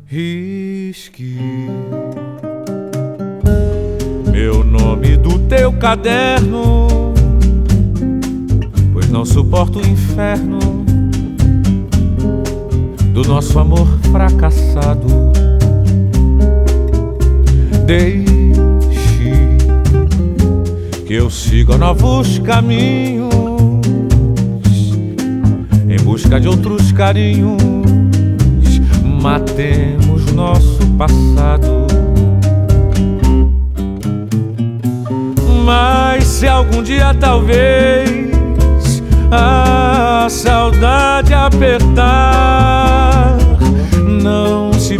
Risque meu nome do teu caderno, pois não suporto o inferno do nosso amor fracassado. Deixe que eu siga novos caminhos em busca de outros carinhos. Matemos nosso passado. Mas se algum dia talvez a saudade apertar,